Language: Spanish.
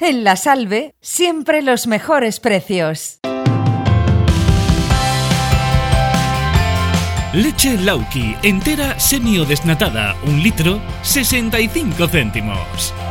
En La Salve, siempre los mejores precios. Leche Lauki, entera semi o desnatada, 1 litro, 65 céntimos.